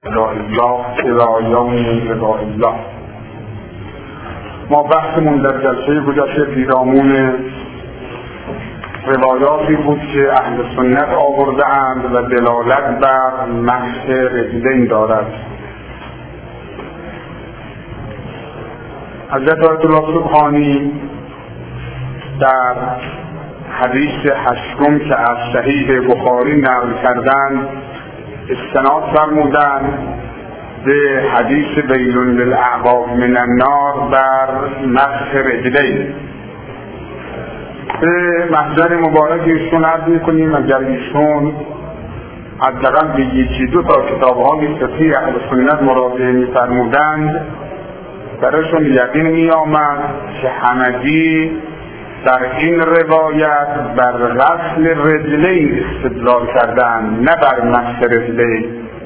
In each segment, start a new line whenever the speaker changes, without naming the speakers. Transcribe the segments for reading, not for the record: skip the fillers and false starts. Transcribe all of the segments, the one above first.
الله الى یوم لقاء الله. ما بحثمون در جلسه گذشته پیرامون روایاتی بود که اهل سنت آورده اند و دلالت بر مسح رجلین دارد. حضرت آیت الله سبحانی در حدیث هشتم که از صحیح بخاری نقل کردند استناد فرمودند به حدیث ویل للاعقاب من النار بر مسح رجلین. به محضر مبارک ایشون عرض میکنیم اگر ایشون حداقل به یکی دو تا کتاب‌های فقهی اهل سنت مراجعه می‌فرمودند برایشون یقین می‌آمد که حمدی در این روایت بر غسل رجلین استدلال کردند نه بر مسح رجلین.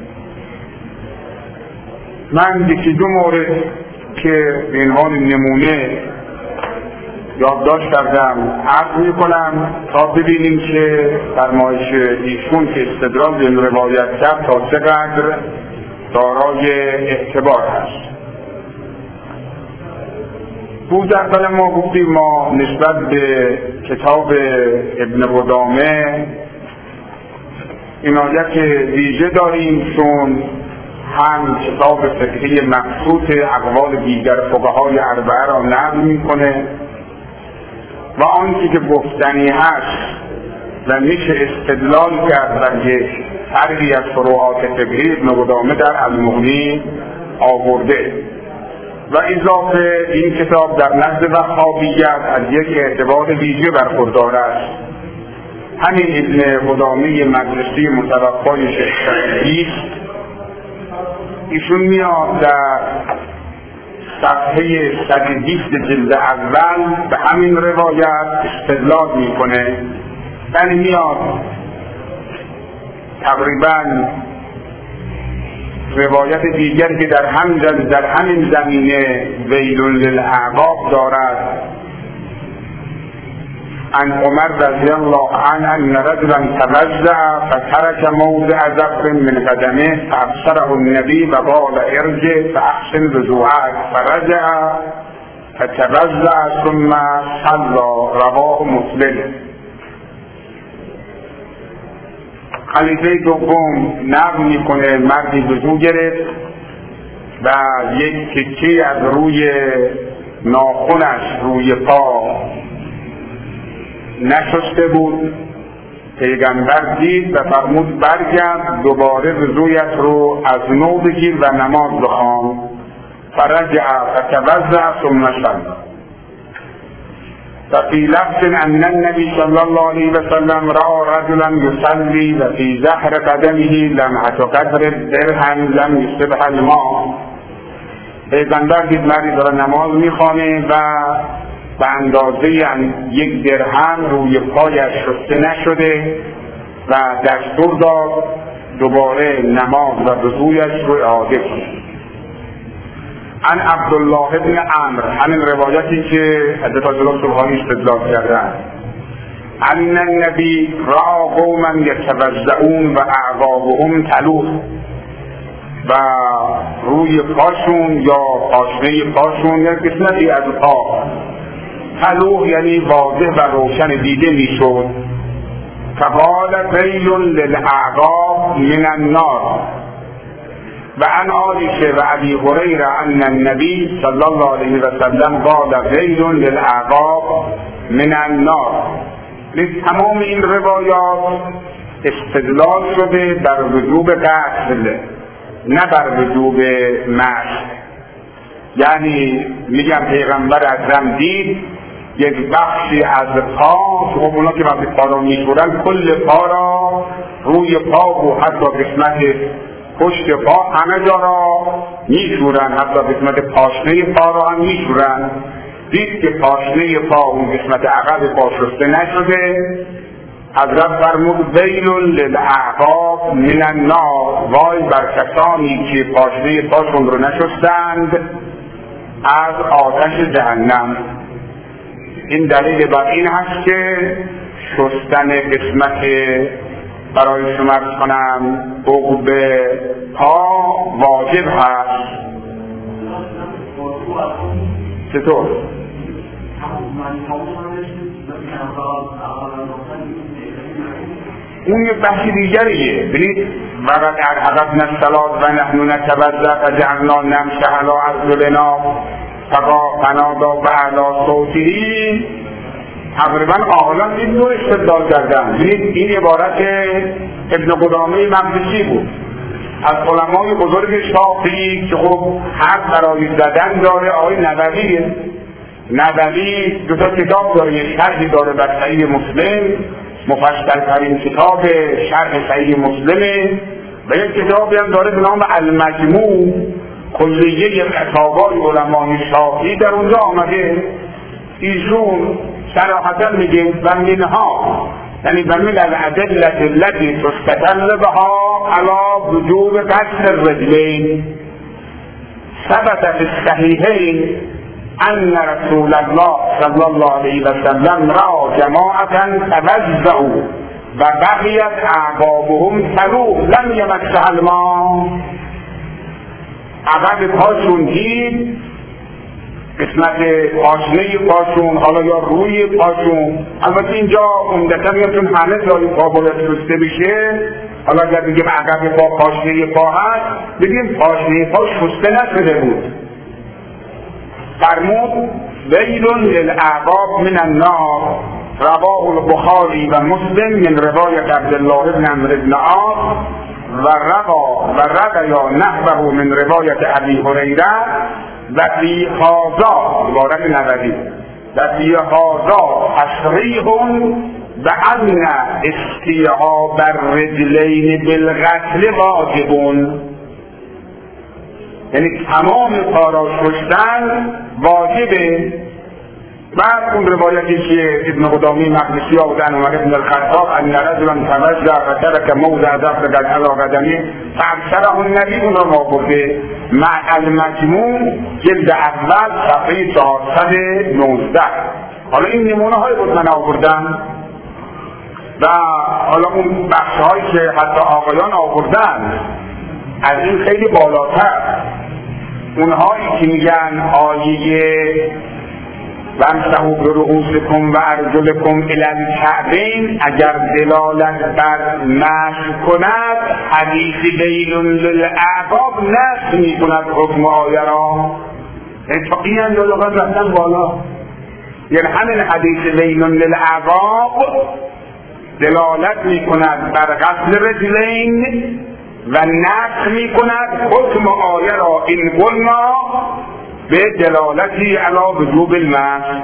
من یکی دو مورد که به عنوان نمونه یادداشت کردم عرض میکنم تا ببینیم که فرمایش ایشون که استدلال به این روایت کرد تا چقدر دارای اعتبار هست. بود اول ما گفتیم ما نسبت به کتاب ابن قدامه عنایت ویژه داریم چون هم کتاب فقهی مبسوط اقوال دیگر فقهای اربعه را نقل میکنه و آنچه که گفتنی هست و میشه استدلال کرد بر یک فرقی از فروعات فقهی ابن قدامه در المغنی آورده و اضافه این کتاب در نزد وهابیت از یک اعتبار ویژه برخوردار است. همین ابن قدامه مجلسی متوفای شیخ است. ایشون میاد در صفحه 120 جلد اول به همین روایت استدلال میکنه. یعنی میاد تقریبا روایت دیگری که در همین زمینه ویل للاعقاب دارد عن عمر رضی الله عنه ان رجلا توضأ فترك موضع ظفر من قدمه فابصره النبي وقال ارجع فاحسن وضوءك فرجع فتوضأ ثم صلى. رواه مسلم. خلیفه دوم نقل میکنه مردی وضو گرفت و یک تکه از روی ناخنش روی پا نشسته بود. پیغمبر دید و فرمود برگرد دوباره وضویت رو از نو بگیر و نماز بخوان. فرجع فتوضأ ثم صلی. وفي لفظ أن النبي صلى الله عليه وسلم رأى رجلا يصلي وفي زهر قدمه لمعة قدر درهم لم يصبها الماء. پیغمبر دید مردی داره نماز میخوانه و به اندازه یک درهم روی پایش شسته نشده و دستور داد دوباره نماز و وضویش رو اعاده کنه. عن عبدالله ابن عمرو همین روایتی که حضرت آیت الله سبحانی استدلال کردن ان النبی رأى قوما یتوضؤون و اعقابهم تلوح و روی پاشون یا پاشنه پاشون یا قسمتی از پا تلوح یعنی واضح و روشن دیده میشد. فقال ویل للاعقاب من النار. و عن عائشه و ابی هریره ان النبی صلی الله علیه و سلم قال ویل للاعقاب من النار. تمام این روایات استدلال شده بر وجوب غسل نه بر وجوب مسح. یعنی میگم پیغمبر اکرم دید یک بخشی از پا، خب اونا که وقتی پا را میشورن کل پا را روی پا و حتی قسمت پشت پا همه جا را میشورن، حتی قسمت پاشنه پا را هم میشورن. دید که پاشنه پا اون قسمت عقب پا شسته نشده. حضرت فرمود ویل للاعقاب من النار. وای بر کسانی که پاشنه پاشون رو نشستند از آتش جهنم. این دلیل بر این هست که شستن قسمت برای شما کنم عقب پا واجب هست. چطور؟ اون یه بحثی دیگریه. ببینید وقت ارحقتنا الصلاة و نحن نتوضأ فجعلنا نمشي على أرجلنا فنادى بأعلى صوته. تقریبا آقایان این نوع استدلال کردن. ببینید این عبارت ابن قدامه مقدسی بود از علمای بزرگ شافعی که خب حق برای زدن داره. آقای نووی دو تا کتاب داره، یک شرحی داره بر صحیح مسلم، مفصل‌ترین کتاب شرح صحیح مسلمه، و یک کتابی هم داره به نام المجموع، کلیه فتاوای علمای شافعی در اونجا آمده. ایشون صراحتا میگه و منها، یعنی و من الادله التي تستدل بها على وجوب غسل الرجلين ثبت في الصحيحين ان رسول الله صلی الله علیه و سلم را جماعة توضؤوا و بقیت اعقابهم تلوح لم یمسها الماء. عقب پاشون دید، قسمت پاشنه پاشون، حالا یا روی پاشون، البته اینجا عمدتاً میتون همه جای پا باید شسته بشه. حالا اگر بگیم عقب پا پاشنه پا هست، بگیم پاشنه پا شسته نشده بود. فرمود ویل للاعقاب من النار، رواه البخاری و مسلم من روایت عبدالله بن عمرو بن عاص و رقا نحوه من روایت ابی هریره و فی هذا عبارت نووی و فی هذا تصریح بأن استیعاب الرجلین بالغسل واجب، یعنی تمام پا را شستن واجبه. بعد اون روایتی که ابن قدامی مقدسی آوردن عمر ابن الخطاب ان رجلا توضأ فترك موضع ضرب علی قدمه فاکثره النبی، اون را آورده مع المجموع جلد اول صفحه 419. حالا این نمونه های بود من آوردم و حالا اون بخش هایی که حتی آقایان آوردن از این خیلی بالاتر. اونهایی که میگن آیه وامسحوا برؤوسکم و ارجلکم الی الکعبین اگر دلالت بر مسح کند، حدیث ویل للاعقاب نسخ میکند حکم آیه را. یعنی تا این اندازه رفتن بالا، یعنی همین حدیث ویل للاعقاب دلالت میکند بر غسل رجلین و نسخ میکند حکم آیه را. این قلنا به دلالتی علی وجوب المسح.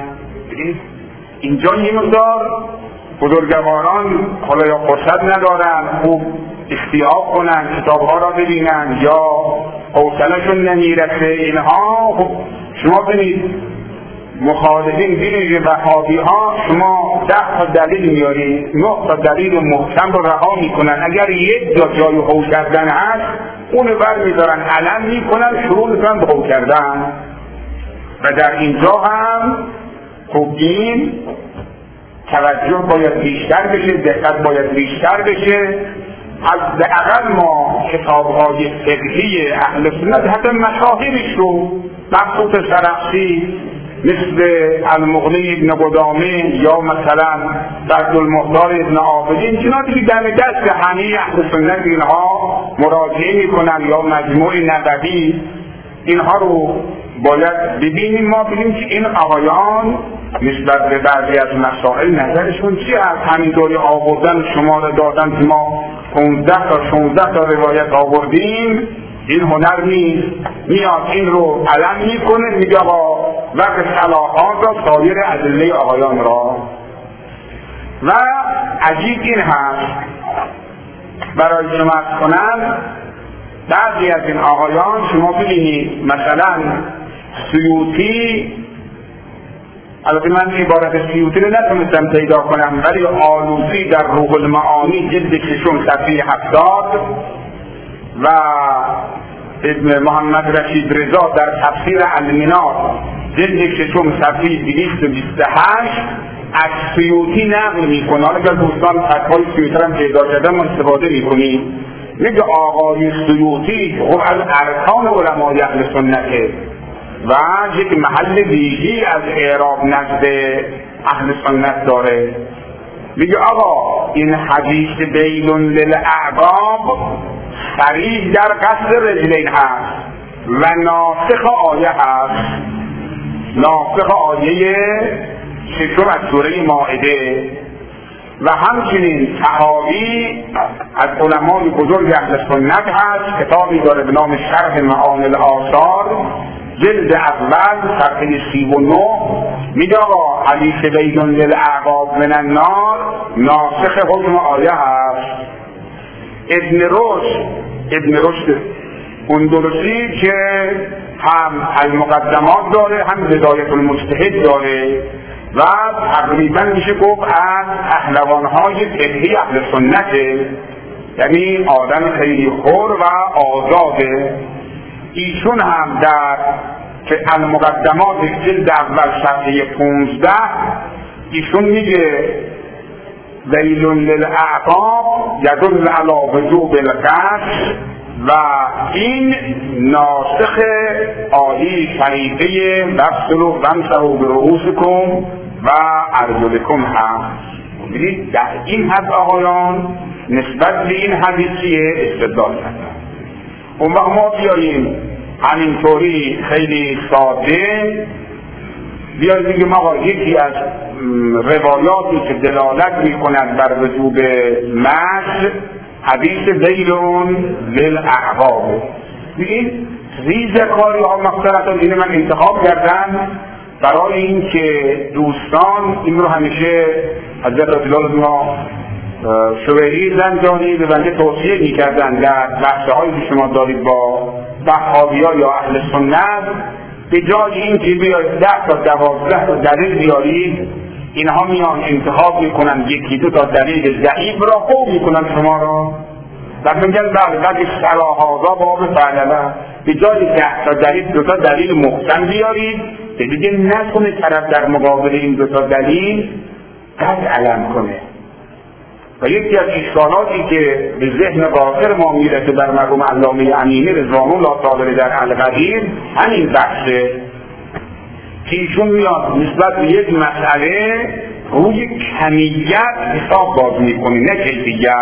اینجا یه مقدار بزرگواران حالا یا فرصت ندارن خوب استیعاب کنن، کتابها را ببینن یا حوصله‌شون نمیرسه. اینها خب شما ببینید مخالفین دین وهابی ها، شما 10 تا دلیل میارید، 9 تا دلیل محکم رو رها میکنن. اگر یک جای هو کردن هست اونو بر میدارن علم میکنن، شروع میکنن به هو کردن. و در اینجا هم خب این توجه باید بیشتر بشه، دقت باید بیشتر بشه. از اقل ما کتاب‌های فقهی اهل سنت حتی مشاهیرش رو مبسوط سرخسی مثل المغنی ابن قدامه یا مثلا سد المختار ابن عابدین، چنان که در دست همه اهل سنت اینها مراجعه میکنن، یا مجموع نووی، اینها رو باید ببینیم. ما ببینیم که این آقایان نسبت به بعضی از مسائل نظرشون چی هست. همینطوری آوردن شماره دادن که ما 15 تا 16 تا روایت آوردیم، این هنر نیست. میاد این رو علم میکنه، میگه آقا وقت صلاحات را سایر ادله آقایان را. و عجیب این هست برای شما ارز کنم، بعضی از این آقایان شما ببینید مثلا سیوطی، البته من عبارت سیوطی رو نتونستم پیدا کنم، ولی آلوسی در روح المعانی جلد 6 صفحه 70 و ابن محمد رشید رضا در تفسیر المنار جلد 6 صفحه 228 از سیوطی نقل میکنه. حالا اگر دوستان فتوای سیوطی هم پیدا کردن استفاده میکنیم. میگه آقای سیوطی خب از ارکان علمای اهل سنته و یک محل ویژه‌ای از اعراب نزد اهل سنت داره. میگه آقا این حدیث بیل للاعقاب صریح در قصد رجلین هست و ناسخ آیه هست، ناسخ آیه ششم از سوره مائده. و همچنین طحاوی از علمای بزرگ اهل سنت هست، کتابی داره به نام شرح معانی الآثار، جلد اول صفحه 39. میگه آقا حدیث ویل للاعقاب من النار ناسخ حکم آیه هست. ابن رشد اندلسی که هم المقدمات داره هم بدایت المجتهد داره و تقریبا میشه گفت از پهلوان‌های فقهی اهل سنته، یعنی آدم خیلی حر و آزاده. ایشون هم در المقدمات جلد اول صفحه 15 ایشون میگه ویل للاعقاب یدل علی وجوب القصد و این ناسخ آیه شریفه وصلوا وامسحوا برؤوسکم و ارجلکم هست. ببینید در این حد آقایان نسبت به این حدیثیه استدلال کردن. اون وقت ما بیاییم همینطوری خیلی ساده بیاییم بگیم آقا یکی از روایاتی که دلالت میکند بر وجوب مسح حدیث ویل للاعقاب. ببین ریز کاری ها مختلفا اینه من انتخاب کردم برای این که دوستان این رو همیشه حضرت اطلاع ما شویری زنجانی به بنده توصیه میکردن در بحثه هایی که شما دارید با وهابی‌ها یا اهل سنت، به جای این که بیاید 10 تا 12 تا دلیل بیارید، اینها میان انتخاب میکنن یکی دو تا دلیل ضعیف را خوب میکنن شما را و میگن بله بعد سراحاضا باب فعللا، به جای 10 تا دلیل 2 تا دلیل محکم بیارید که دیگه نکنه طرف در مقابل این 2 تا دلیل قد علم کنه. و یکی از اشکالاتی که به ذهن باطر ما میرسه در مرحوم علامه امینی رضوان الله تعالی در القدیر همین بحثه که ایشون میاد نسبت به یک مسئله روی کمیت حساب باز میکنه نه کیفیت.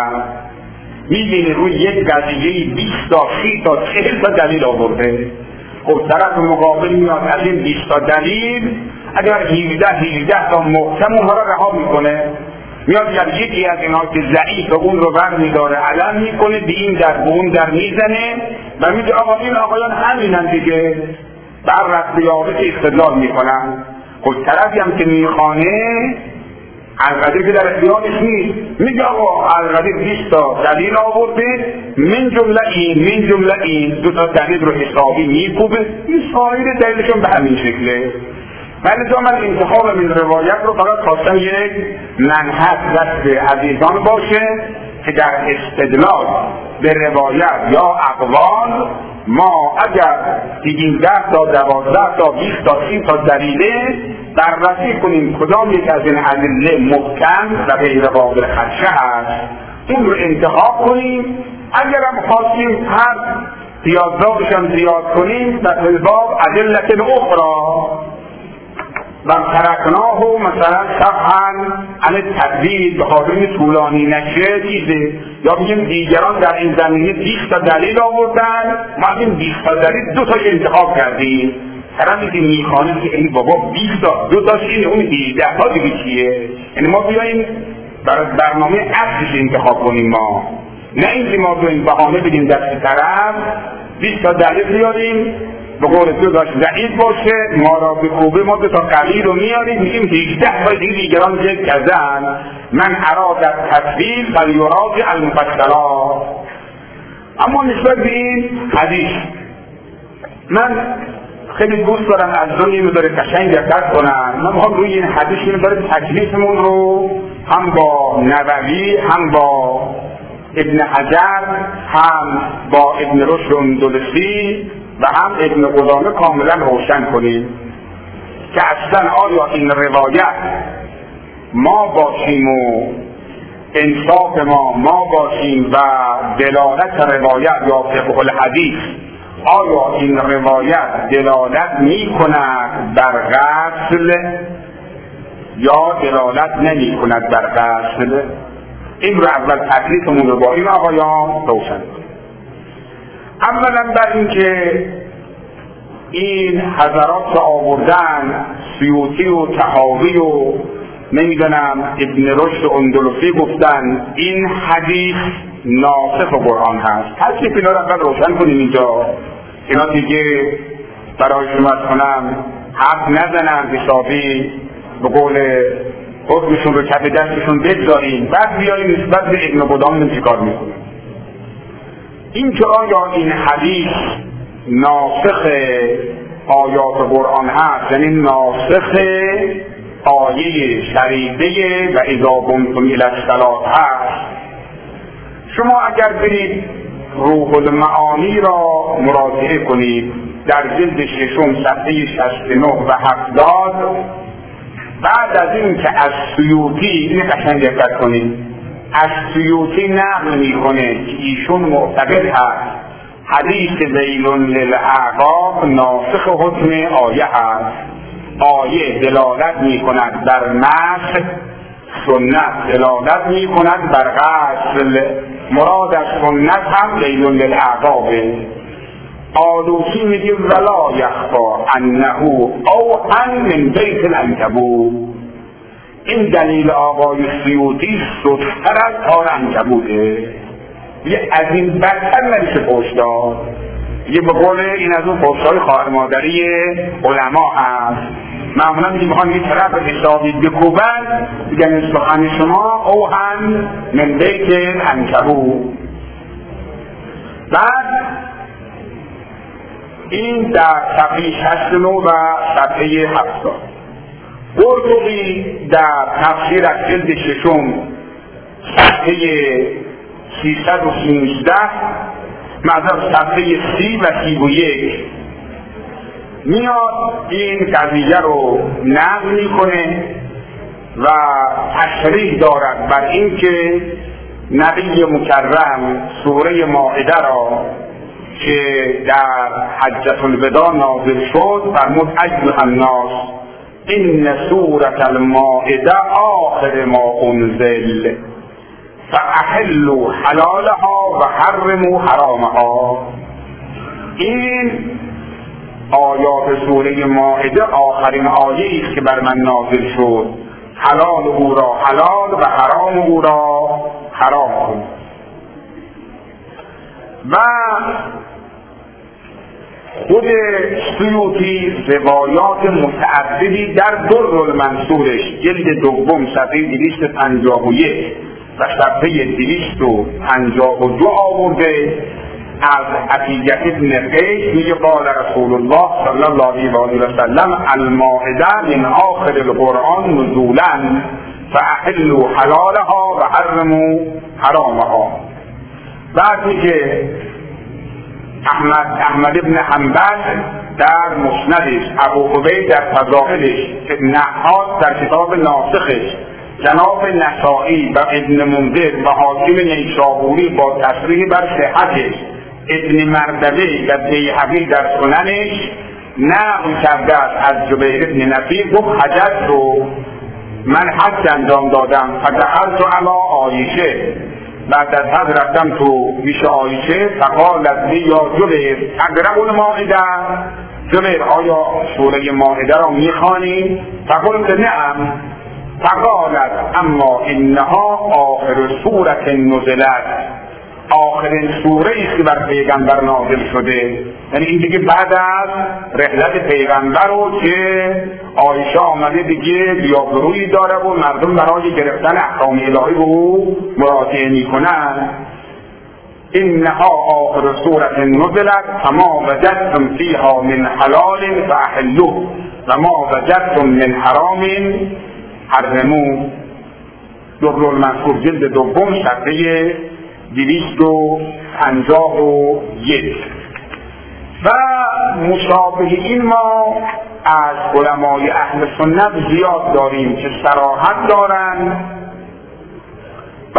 میبینه روی یک قضیه 20 تا 30 تا 40 تا دلیل آورده. خب طرف مقابل میاد از این 20 تا دلیل اگر 17 تا محکم اونها را رها میکنه، میاد در یکی از اینها که ضعیف اون رو بر میداره علم میکنه، به این در به اون در میزنه و میگه آقا این آقایان همینن دیگه، بر رد یابه استدلال میکنن. خب طرفی هم که میخوانه القدیر که در اختیارش نیست، میگه آقا القدیر 20 تا دلیل آورده من جمله این 2 تا دلیل رو حسابی میکوبه، این سایر دلیلشون به همین شکله. ولی من انتخاب من روایت رو فقط خواستم یک منهج دست عزیزان باشه که در استدلال به روایت یا اقوال ما اگر دیگیم 10 تا 12 تا 20 تا 30 تا دلیله بررسی کنیم کدام یک از این ادله محکم و غیر قابل خدشه هست، اون رو انتخاب کنیم. اگر هم خواستیم هر زیادش هم زیاد کنیم در الباب ادلت اخرى و ترکناه و مثلا صفحا عن تدلیل به خاطر طولانی نشه چیزه، یا بگیم دیگران در این زمینه 20 تا دلیل آوردن ما این 20 تا دلیل 2 تاش انتخاب کردیم. طرفی که میخوانه که این بابا 20 تا 2 تاش اینه اون 18 تا دیگه چیه، یعنی ما بیاییم برنامه اصلش انتخاب کنیم، ما نه اینکه ما بیاییم بهانه بدیم دست طرف 20 تا دلیل بیاریم به قول تو داشت ضعیف باشه ما را به خوبه ما 2 تا قوی رو میاریم میگیم 18 تا دیگران یک کزن من اراد در تصویل فلیراجع المفصلات. اما نسبت به این حدیث من خیلی دوست دارم از دنیا میذاره قشنگ دقت کنن. من میخوام روی این حدیث میذاره تکلیفمون رو هم با نووی هم با ابن حجر هم با ابن رشد اندلسی و هم ابن قدامه کاملا روشن کنیم که اصلا آیا این روایت ما باشیم و انصاف ما باشیم و دلالت روایت یا فقه الحدیث، آیا این روایت دلالت می کند بر غسل یا دلالت نمی کند بر غسل؟ این رو اول تکلیفمون رو با این آقایان روشن کنیم. اولا بر این که این حضرات آوردن سیوطی و طحاوی و نمیدونم ابن رشد اندلسی گفتن این حدیث ناسخ قرآن هست. تکلیف اینا رو اول روشن کنیم اینجا، اینا دیگه برای شما کنم حق نزنن حسابی به قول حکمشون رو کف دستشون بگذاریم بعد بیاییم نسبت به ابن قدام چیکار میکنیم. این که آیا این حدیث ناسخ آیات قرآن هست، یعنی ناسخ آیه شریفه و اذا قمتم الی الصلاة هست. شما اگر برید روح المعانی را مراجعه کنید در جلد ششم صفحه 69 و 70، بعد از این که از سیوطی، این قشنگ دقت کنید، از سیوطی نقل میکنه که ایشون معتقد هست حدیث ویل للاعقاب ناسخ حکم آیه هست. آیه دلالت میکند بر مسح، سنت دلالت میکند بر غسل. مراد از سنت هم ویل للاعقاب. آلوسی میگه ولا یخفا انه او ان من بیت العنکبوت. این دلیل آقای سیوطی سخت‌تر از کار عنکبوته، یه از این بدتر نمیشه پشت داد. یه به قول این از اون پشت‌های خواهر مادری علما هست. معمولا میخوان یه طرف حسابی بکوبن بگن سخن شما او هم من بیت العنکبوت. بعد این در صفحه 69 و صفحه 70. قرطبی در تفسیر از جلد ششم صفحه 313 معذرت صفحه 30 و 31 میاد این قضیه رو نقل میکنه و تشریح دارد بر این که نبی مکرم سوره مائده را که در حجة الوداع نازل شد فرمود ایها الناس این سورة المائده آخر ما انزل فاحلوا حلالها و حرموا حرامها. این آیات سوره مائده آخرین آیه است که بر من نازل شد، حلال او را حلال و حرام او را حرام کن. و خود سیوطی روایات متعددی در در المنصورش جلد دوم صفحه 251 و صفحه 252 آورده از عتیقة ابن قیس میگه قال رسول الله صلی الله علیه و سلم المائده من آخر القرآن نزولا فاحلوا حلالها و حرموا حرامها. بعد میگه احمد ابن حنبل در مسندش، ابو عبید در فضائلش، نحاس در کتاب ناسخش، جناب نسائی و ابن منذر و حاکم نیشابوری با تصریح بر صحتش، ابن مردوی و بیهقی در سننش نقل کرده است از جبیر ابن نفیر گفت حجت رو من حج انجام دادم فدخلت علی عایشه، بعد از حج رفتم تو پیش عایشه فقالت لی یا جبیر اقرأ المائده، جبیر آیا سوره مائده را میخوانی؟ فقلت نعم. فقالت اما انها آخر سوره نزلت، آخرین سوره ای که بر پیغمبر نازل شده. یعنی این دیگه بعد از رحلت پیغمبر رو که عایشه آمده دیگه بیابرویی داره و مردم برای گرفتن احکام الهی رو مراجعه میکنن. انها آخر سوره نزلت فما وجدتم فیها من حلال فاحلوه و ما وجدتم من حرام حرموه. در المنصور جلد دوم صفحه 251. و مشابه این ما از علمای اهل سنت زیاد داریم که صراحت دارن و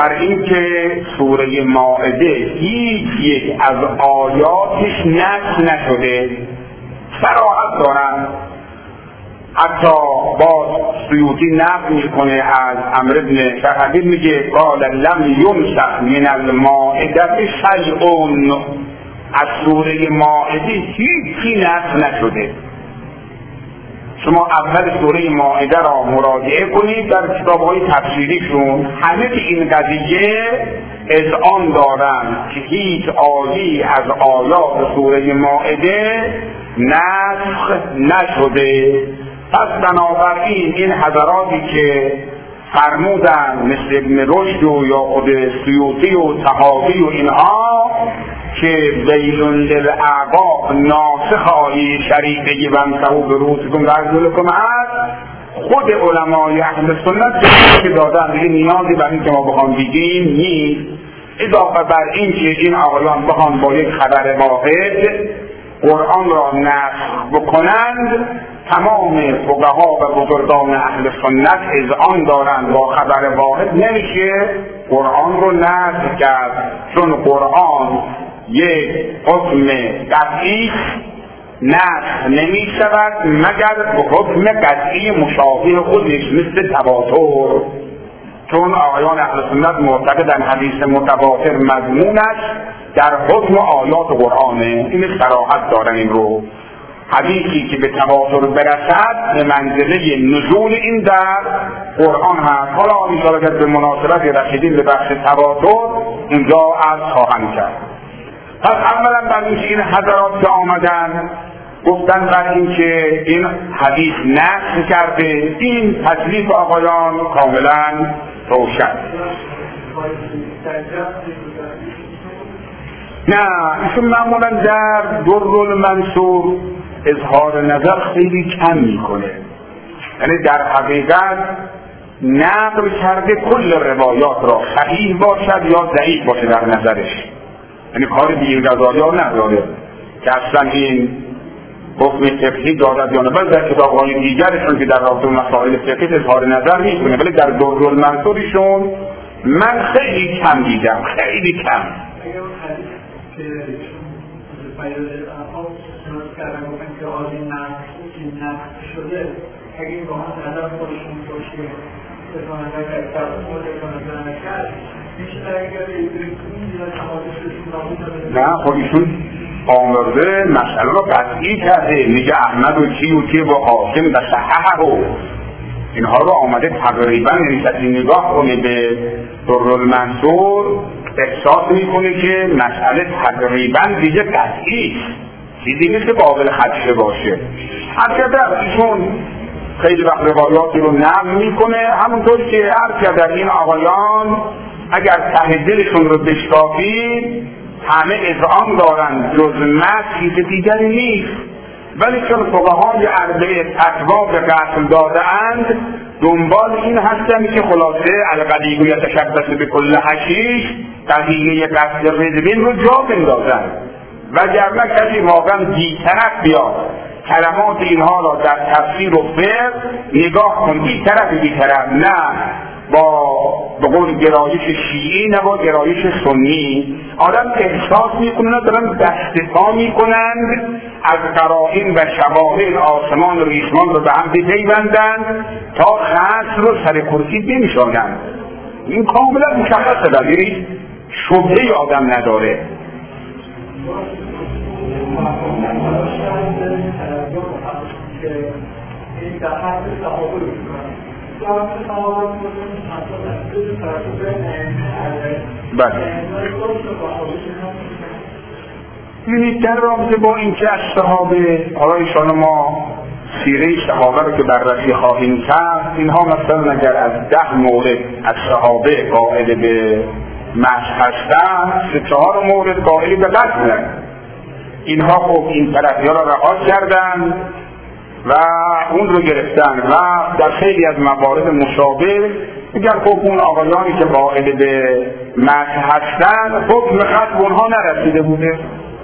بر اینکه سوره مائده هیچ یک از آیاتش نسخ نشده، صراحت دارن. حتی باز سیوطی نقل میکنه از عمرو بن شهابی، میگه قال لم ينسخ من المائده شیء، از سوره مائده هیچی نسخ نشده. شما اول سوره مائده را مراجعه کنید در کتاب‌های تفسیریشون، همه این قضیه اذعان دارند که هیچ آیه‌ای از آیات سوره مائده نسخ نشده. پس بنابراین این حضراتی که فرمودن مثل ابن رشد و یا خود سیوطی و طحاوی و اینها که ویل للأعقاب ناسخ آیه شریفه وامسحوا برؤوسکم وارجلکم هست، خود علمای اهل سنت که دادن دیگه نیازی بر این که ما بخوام بگیم نیست. اضافه بر این که این آقایان بخوان با یک خبر واحد قرآن را نسخ بکنند، تمام فقها و بزرگان اهل سنت اذعان دارند با خبر واحد نمیشه قرآن رو نسخ کرد، چون قرآن یک حکم قطعی نسخ نمی شود مگر به حکم قطعی مشابه خودش مثل تواتر، چون آقایان اهل سنت معتقدند حدیث متواتر مضمونش در حکم آیات قرآنه. این صراحت دارن این رو. حدیثی که به تواتر برسد به منزله نزول این در قرآن هست. حالا انشاءالله که به مناسبت رسیدیم به بخش تواتر اینجا عرض خواهم کرد. پس اولا بر اینکه این حضرات که آمدن گفتن بر اینکه این حدیث نسخ کرده، این تکلیف آقایان کاملا روشن. نه ایشون معمولا در درالمنصور اظهار نظر خیلی کم میکنه، یعنی در حقیقت نقل کرده کل روایات را، صحیح باشد یا ضعیف باشه در نظرش، یعنی کار بی غزالی ها نداره که اصلا این حکم فقهی دارد یا نه. بل در کتاب‌های دیگرشون که در رابطه مسائل فقهی اظهار نظر میکنه، ولی در درالمنصورشون من خیلی کم دیدم، خیلی کم.
کردن گفتن که آزین نقص شده، اگه با هم نظر خودشون باشه اتفاق نظر اکتر خود اتفاق نظر نکرد میشه در اگر ایدرکون یا تمادششون نبود.
نه خودشون آمرده مسئله رو قطعی کرده، میگه احمد و چی و چی و حاکم و صححه و اینها رو آمده تقریبا نگاه کنه به درالمنصور احساس میکنه که مسئله تقریبا دیگه قطعی چیزی نیست که قابل خدشه باشه. هرچقدر ایشون خیلی وقت روایاتی رو نقل میکنه، همونطور که هرچقدر این آقایان اگر ته دلشون رو بشکافید همه اذعان دارن جز چیز دیگری نیست، ولی چون فقهای اربعه فتوا به قتل داده‌اند دنبال این هستن که خلاصه القدیگو یتشبث به کل حشیش قضیه قتل رزبین رو جا بندازن، وگرنه کسی واقعا بی‌طرف بیاد کلمات اینها را در تفسیر و فقه نگاه کن، بی‌طرف نه با به قول گرایش شیعی نه با گرایش سنی، آدم احساس میکنه دارن دستپا میکنند از قرائن و شواهد آسمان و ریسمان رو به هم بپیوندند تا خصم رو سر کرسی بنشانند. این کاملا مشخصه، بگیرید شبهه آدم نداره. ببینید در رابطه با اینکه از صحابه حالا ایشان ما سیره صحابه رو که بررسی خواهیم کرد، اینها مثلا اگر از 10 مورد از صحابه قائل به مسح هستند 3-4 مورد قائل به قتل. اینها خب این طرفی ها را رها کردن و اون رو گرفتن و در خیلی از موارد مشابه اگر خب اون آقایانی که قائل به مسح هستن حکم قتل اونها نرسیده بوده،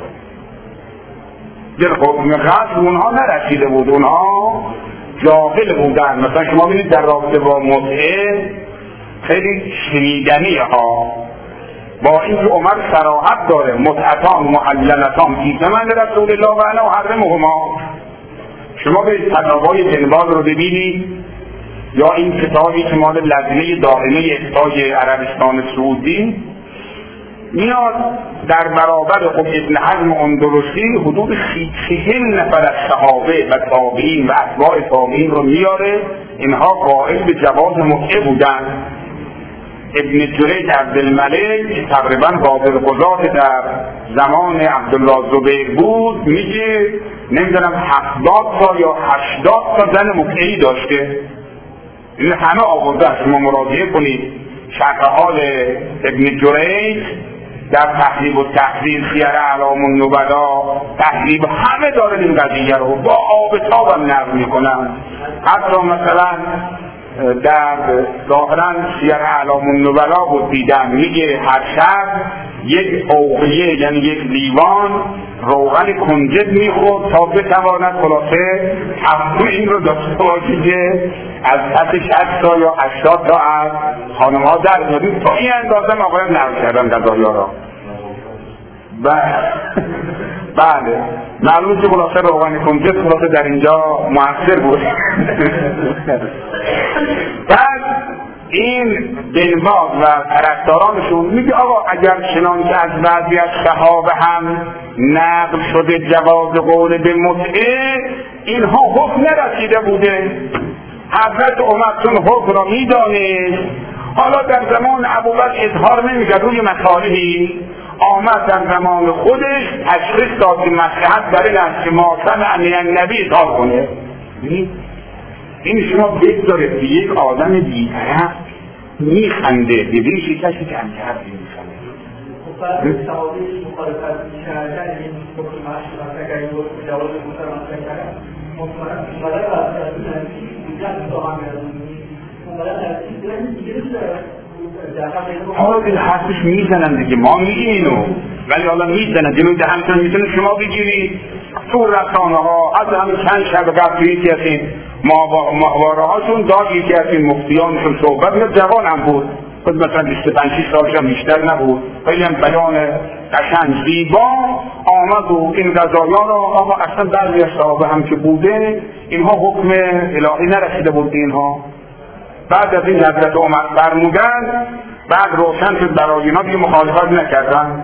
در حکم قتل اونها نرسیده بود، اونها جاهل بودن. مثلا شما ببینید در رابطه با متعه خیلی شنیدنیه ها، با اینکه عمر صراحت داره متعتان معللتان فی زمن رسول الله و انا احرمهما. شما به فتاوای بن باز رو ببینید یا این کتابی که مال لجنه دائمه افتای عربستان سعودی میاد در برابر خب ابن حزم اندلسی حدود 40 نفر از صحابه و تابعین و اتباع تابعین رو میاره، اینها قائل به جواز متعه بودن. ابن جریج عبدالملک که تقریبا قاضی‌القضات در زمان عبدالله زبیر بود میگه نمیدونم 70 تا یا 80 تا زن متعه‌ای داشته. این همه آورده، شما مراجعه کنید شرح حال ابن جریج در تحریب و تحریر، سیر اعلام النبلا، تحریب همه داره این قضیه رو با آب تاب هم نقل میکنن. حتی مثلا در ظاهرا سیر اعلام النبلا بود دیدم میگه هر شب یک اوقیه یعنی یک لیوان روغن کنجد میخورد تا بتواند خلاصه هفته این رو داشته باشی که از پس 60 تا یا 80 تا از خانم ها در میادیم. تا این اندازه مقایم نقل کردن قضایا را. بله معلومه که خلاصه روغن کنجد خلاصه در اینجا مؤثر بود. بعد این بن باز و طرفدارانشون میگه آقا اگر چنانکه از بعضی از صحابه هم نقل شده جواز قول به متعه، اینها حکم نرسیده بوده. حضرت عمر چون حکم را میدانست، حالا در زمان ابوبکر اظهار نمیکرد روی مصالحی، آمد در زمان خودش تشخیص داد که مصلحت در این است که ما سمعنی النبی اظهار کنه. این شما بگذارید که یک آدم بی‌طرف میخنده ببینی شکشی کمتر میخنده.
برای صحابیش مخالفت میکردن این حکم مشروعات اگر این حکم جواز مطلق کردن مطمئن
حالا به حرفش میزنن دیگه، ما میگیم اینو، ولی حالا میزنن جلوی دهنتون میتونه شما بگیرید تو رسانه ها. از همین چند شب قبل یکی از این ماهواره هاشون داد یکی از این مفتیانشون صحبت میاد، جوان هم بود، خود مثلا 25-26 سالش هم بیشتر نبود، خیلی هم بیان قشنگ زیبا آمد و این قضایا را آقا اصلا بعضی از صحابه هم که بوده اینها حکم الهی نرسیده بود اینها. بعد از این حضرت عمر فرمودن، بعد روشن شد برای اینا دیگه مخالفت نکردن.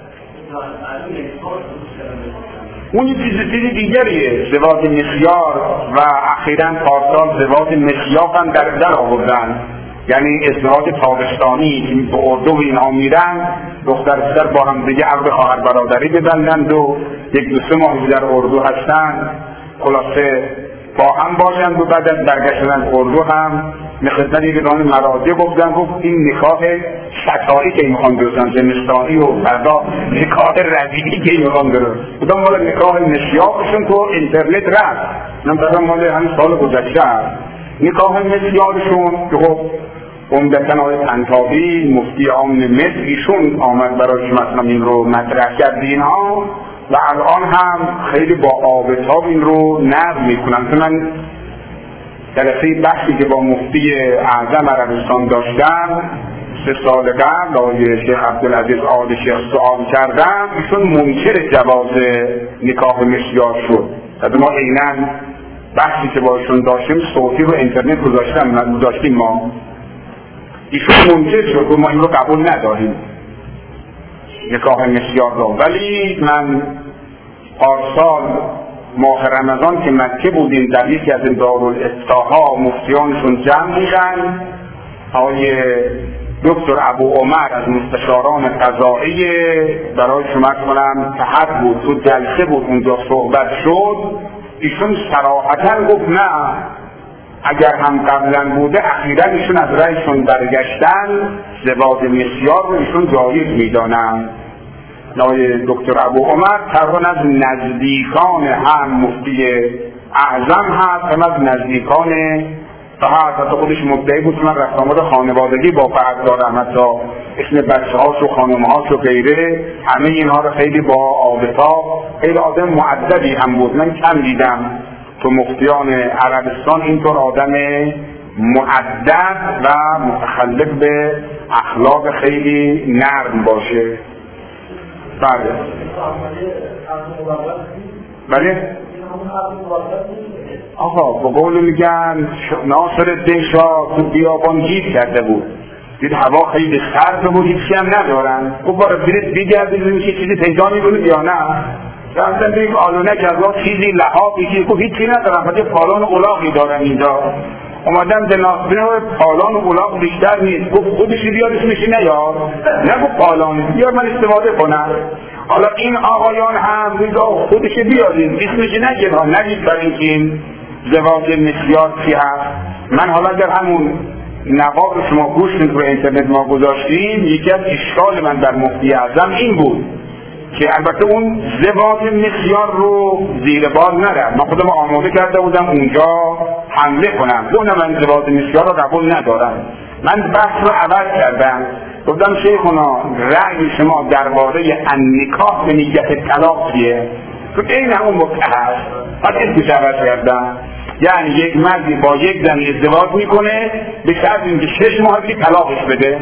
اون چیز دیگریه، زواج مسیار و اخیراً پارسال زواج مسیاق هم در آوردن، یعنی ازدواج تابستانی که به اردو و اینها میرن دختر پسر با هم دیگه عقد خواهر برادری ببندند و یک دو سه ماه در اردو هستن، خلاصه با هم باشند و بعد از برگشتن اردو هم مخدمتی که دانه مراجع گفتن گفت این نکاح شتایی که میخوان درستن زمستانی و فردا نکاح ربیعی که میخوان درست بودن مال نکاح مسیاقشون تو اینترنت رفت، نمیدونم مال همین سال گذشته نکاح مسیاقشون که خب عمدتاً آقای طنطاوی مفتی عام مصر ایشون آمد برای مثلا این رو مطرح کرد اینها و الان هم خیلی با آبتاب این رو نقل میکنن. که من جلسه بحثی که با مفتی اعظم عربستان داشتم 3 سال قبل آقای شیخ عبدالعزیز آل شیخ سوال کردم، ایشون منکر جواز نکاح مسیار شد. از ما عیناً بحثی که با ایشون داشتیم صوتی رو اینترنت گذاشتیم ما، ایشون منکر شد و ما این رو قبول نداریم نکاح مسیار رو. ولی من پارسال ماه رمضان که مکه بودیم در یکی از این دارالافتاها مفتیانشون جمع بودن، آقای دکتر ابو عمر از مستشاران قضایی برای شما کنم تحت بود، تو جلسه بود اونجا صحبت شد، ایشون صراحتا گفت نه اگر هم قبلا بوده اخیراً ایشون از رأیشون برگشتن، زواج مسیار رو ایشون جایز میدانن. آقای دکتر ابو عمر تقریبا از نزدیکان هم مفتی اعظم هست، هم از نزدیکان حتی خودش مدعی بود من رفتامات خانوادگی با فرد دارم، حتی اسم بچه هاش و خانم هاش و غیره همه اینها رو خیلی با آبتاب، خیلی آدم معدبی هم بود. من کم دیدم تو مفتیان عربستان اینطور آدم مؤدب و متخلق به اخلاق خیلی نرم باشه. بله بله آقا با قول میگن ناصرالدین شاه تو بیابان گیر کرده بود، دید هوا خیلی سرد بود، هیچی هم ندارن، خب برای برید بگردید ببینید که چیزی پیدا می‌کنید یا نه. رفتن بریم آلونک از آن چیزی لحاقی که خب هیچی ندارن، فقط پالان و الاغی دارن اینجا. اومدم به ناصرالدین پالان و الاغ بیشتر نیست، گفت خودشی بیار اسمشی نیار، نگفت پالان بیار من استفاده کنم. حالا این آقایان هم میگه خودشی بیارید اسمشی نگید برای اینکه زواج مسیار چی هست. من حالا در همون نقاب شما گوش رو اینترنت ما گذاشتیم، یکی از اشکال من در مفتی اعظم این بود که البته اون زواج مسیار رو زیر بار نرفت. من خودم آماده کرده بودم اونجا حمله کنم، گفتم من زواج مسیار رو قبول ندارم. من بحث رو عوض کردم، گفتم شیخونا رأی شما درباره النکاح به نیت طلاق چیه؟ تو این همون مفتی هست. بعد اسمش عوض کردم، یعنی یک مردی با یک زن ازدواج میکنه به شرط اینکه 6 ماه دیگه طلاقش بده.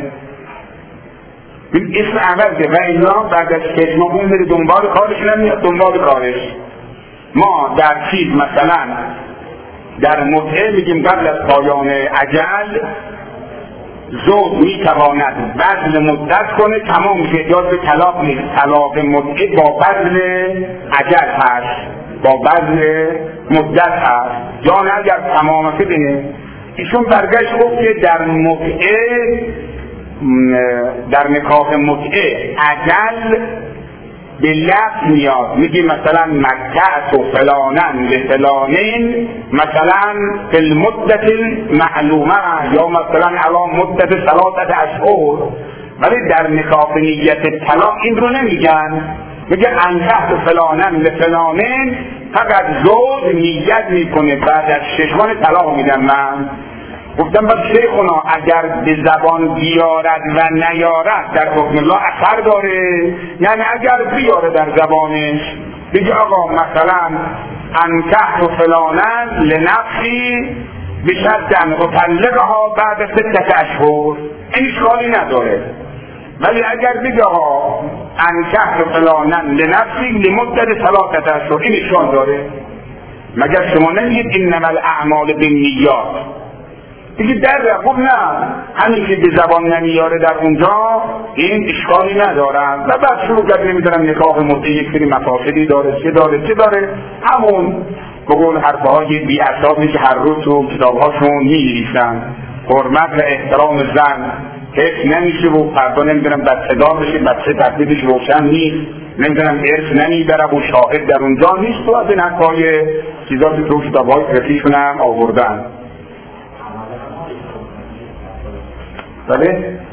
اسم عوضه و اینا بعد از 6 ماه اون بره دنبال کارش، نمیاد دنبال کارش. ما در چیز مثلا در متعه میگیم قبل از پایان اجل زوج میتواند بذل مدت کنه، تمام میشه، اجازه به طلاق نیست. طلاق متعه با بذل اجل هست، با بذل مدت هست، یا نه اگر تمام شده. ایشون برگشت گفت که در متعه، در نکاح متعه اجل به لفظ میاد، میگی مثلا متعت و فلانن به فلانین مثلا فی المدت المعلومه یا مثلا علی مدت 3 اشهر، ولی در نکاح نیت طلاق این رو نمیگن، میگه انکحت و فلانن به فلانین، فقط زوج نیت میکنه بعد از 6 ماه طلاق میدم. من گفتم بس شیخونا اگر به زبان بیارد و نیارد در حکم الله اثر داره، یعنی اگر بیاره در زبانش بگه آقا مثلا انکحت و فلانن لنفسی بشرط ان اطلقها بعد 6 اشهر، این اشکالی نداره. ولی اگر بگه آقا انکحت و فلانن لنفسی لمدت 3 اشهر، این اشکال داره. مگر شما نمیگید انما الاعمال بالنیات؟ دیگه در خب نه، همین که به زبان نمیاره در اونجا این اشکالی ندارن. و بعد شروع کرد نمیدونم نکاح متعه یک سری مفاسدی داره، چه داره همون به قول حرفه های بی اساسی که هر روز تو کتابهاشون می‌نویسن، حرمت و احترام زن حفظ نمیشه و فردا نمیدونم بچه‌دار بشه، بچه تکلیفش روشن نیست، نمیدونم ارث نمیبره و شاهد در اونجا نیست، و از این حرفای چیزا که تو کتاب‌های فقهیشون هم آوردن. بله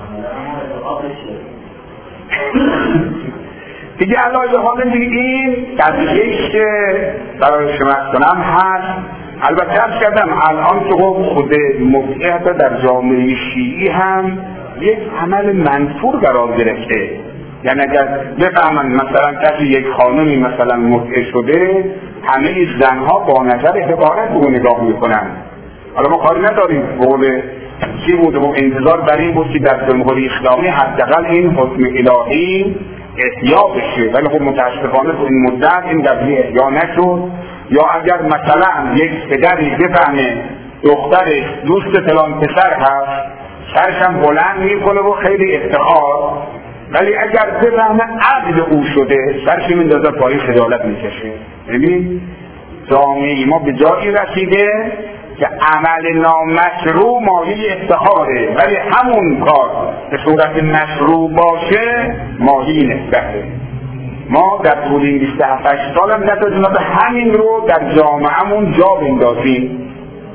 دیگه علاوه حالا دیگه این قضیه‌ایش که برای شما کنم هست. البته ارز کردم الان که خود مفتی حتی در جامعه شیعی هم یک عمل منفور قرار گرفته، یعنی اگر بفهمن مثلا کسی یک خانمی مثلا مفتی شده، همه زنها با نظر حقارت به نگاه میکنن. حالا ما کاری نداریم، قول چی بود و انتظار بر این بود که در جمهوری اسلامی حداقل این حکم الهی احیا بشه، ولی خب متاسفانه تو این مدت این قضیه احیا نشد. یا اگر مثلا یک پدری بفهمه دخترش دوست فلان پسر هست، سرشم بلند میکنه و خیلی افتخار، ولی اگر بفهمه عقد او شده سرش میندازه پای خجالت میکشه. ببین جامعه ما به جایی رسیده که عمل نامشروع مایه افتخاره، ولی همون کار به صورت مشروع باشه مایه نسبته. ما در طول این 27 سال هم نتونیم به همین رو در جامعهمون جا بندازیم.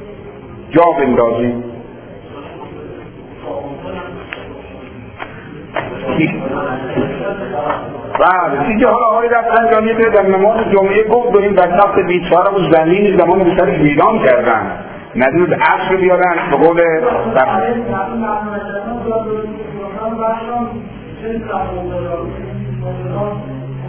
بله دیگه حالا آقای رفسنجانی که در نماز جمعه گفت و این بدبخت بیچاره و زمین زمان به سرش ویران کردن، ندود عصر بیارن به قول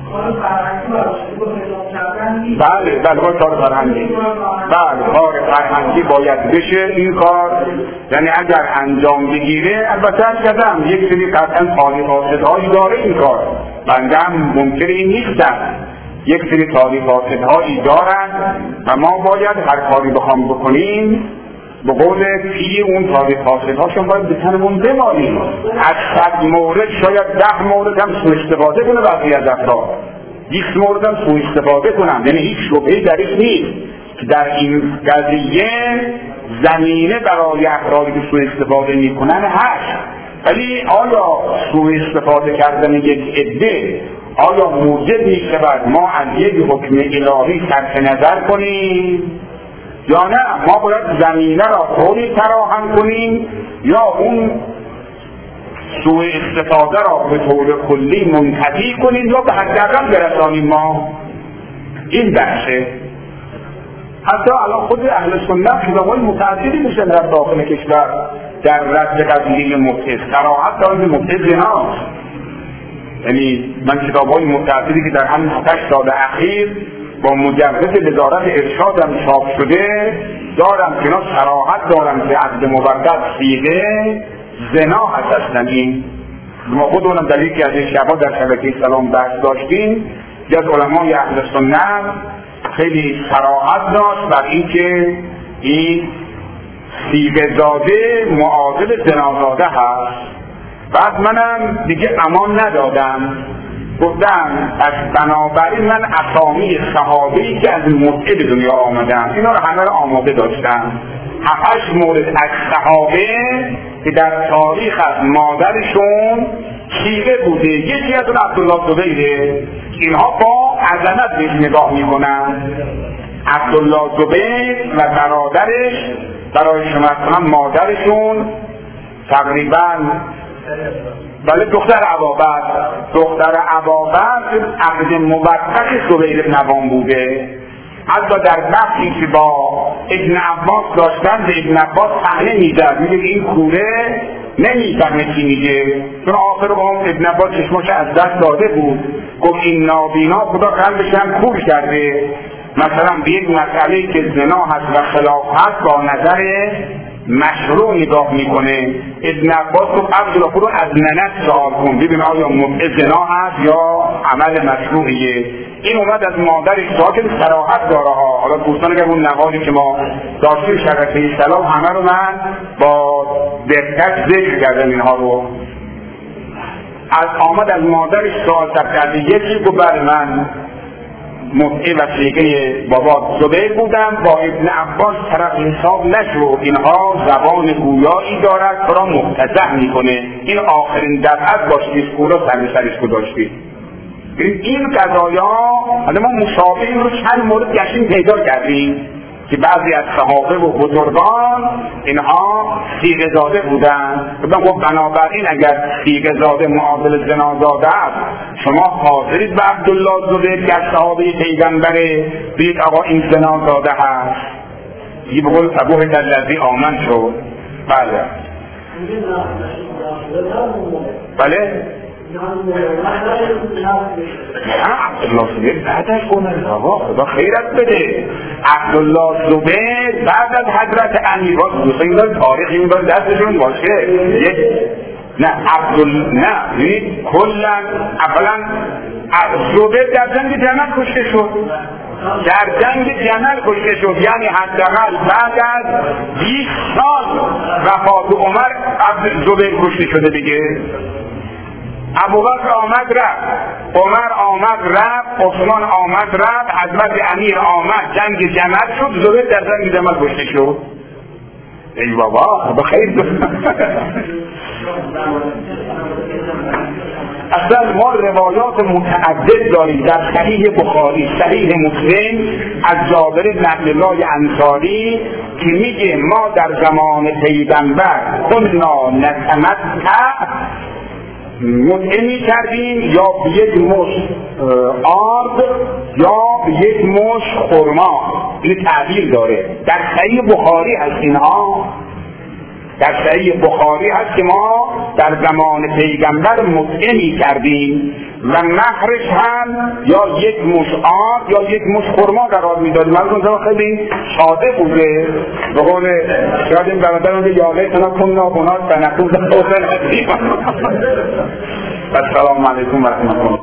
بله کار فرهنگی، بله کار فرهنگی باید بشه این کار. یعنی اگر انجام بگیره، البته کردم یک سری قطعا تاریخ‌هایی داره این کار، بنده هم ممکن این نیستم، یک سری تاریخ‌هایی دارن و ما باید هر کاری بخوام بکنیم به قول پی اون تاریخ‌هاشون باید به تنمون بمانیم. از 100 مورد شاید 10 مورد هم سوء استفاده کنه بعضی از افراد، 20 مورد هم سوء استفاده کنم، یعنی هیچ شبهه‌ای درش نیست که در این قضیه زمینه برای افرادی که سوء استفاده میکنن هست. ولی آیا سوء استفاده کردن یک عده آیا موجب میشود ما از یک حکم الهی صرف نظر کنیم یا نه؟ ما باید زمینه را طوری فراهم کنیم یا اون سوء استفاده را به طور کلی منتفی کنیم یا به حداقل برسانیم. ما این بحثه. حتی الان خود اهل سنت کتاب‌های متعددی میشن در داخل کشور در رد قضیه مبتذ، صراحت دارن مبتذ هاست. یعنی من کتاب‌های متعددی که در همین 8 سال اخیر با مجوز وزارت ارشاد هم چاپ شده دارم که اینا صراحت دارم که عقد مبدد صیغه زنا هست. اصلا این ما خودمونم در یکی از این شب‌ها در شبکه سلام بحث داشتیم، از علمای اهل سنت خیلی صراحت داشت بر اینکه این صیغه زاده معادل زنازاده هست. بعد منم دیگه امان ندادم، گفتم از بنابراین من اسامی صحابه‌ای که از متعه به دنیا آمدن اینا رو همه رو آماده داشتم. 7-8 مورد از صحابه که در تاریخ از مادرشون شیعه بوده، یکی از اون عبدالله زبیره، اینها با عظمت بهش نگاه میکنن. عبدالله زبیر و برادرش برای شما کنم مادرشون تقریبا بله دختر عبابت عقد مبتد زبیر بن عوام بوده. حتی در بحثی که با ابن عباس داشتن به ابن عباس طعنه میزد، میگه این کوره نمیفهمه چی میگه، چون آخر ابن عباس چشماش از دست داده بود، گفت این نابینا خدا قلبش هم کور کرده. مثلا به یک مسئله که زنا هست و خلاف هست با نظر مشروع نگاه میکنه. ابن عباس گفت عبدالله خود رو از ننت سوال کن ببین آیا مبتدع زنا هست یا عمل مشروعیه. این اومد از مادرش سوال که صراحت داره ها. حالا دوستان اگر اون نقالی که ما داشتیم شبکه سلام همه رو من با دقت ذکر کردم اینها رو. آمد از مادرش سوال کرده، یکی گفت بر من مبتدع و صیغه بابا زبیر بودم، با ابن عباس طرف حساب نشو، اینها زبان گویایی دارد تو را مبتدع میکنه. این آخرین دفعت باشید کورا سرش گذاشتید. این قضایا ما مشابه این رو چند مورد گشتیم پیدا کردیم که بعضی از صحابه و بزرگان اینها صیغه زاده بودن. بنابراین اگر صیغه زاده معادل زنا زاده است، شما حاضرید به عبدالله زبیر که از صحابه پیغمبره بگید آقا این زنا زاده هست؟ یه بقول فبوهت الذی آمن شد. بله بله عبدالله زبیر بعدش کنه آقا خدا خیرت بده. عبدالله زبیر بعد از حضرت امیر دوستان داره تاریخی میباره دستشون باشه. نه کلا اولا زبیر در جنگ جمل کشته شد، یعنی حداقل بعد از 20 سال وفات عمر زبیر کشته شده دیگه. ابوبکر آمد رفت، عمر آمد رفت، عثمان آمد رفت، حضرت امیر آمد، جنگ جمل شد، زبیر در جنگ جمل کشته شد. ای بابا بخیر. اصلا ما روایات متعدد داریم در صحیح بخاری، صحیح مسلم از جابر بن عبدالله انصاری که میگه ما در زمان پیغمبر کنا نتمتع متعه می کردیم یا به یک مشت آرد یا به یک مشت خرما. این تعبیر داره در صحیح بخاری هست. اینها در صحیح بخاری هست که ما در زمان پیغمبر مطعمی کردیم و مهرش هم یا یک مش آب یا یک مش خرما قرار میدادیم. از اونجا خیلی ساده بوده. به قول شاید این برادر اونجا یاله تنا کننا کنات و نکون در حوزه نسیم. السلام علیکم و رحمت الله.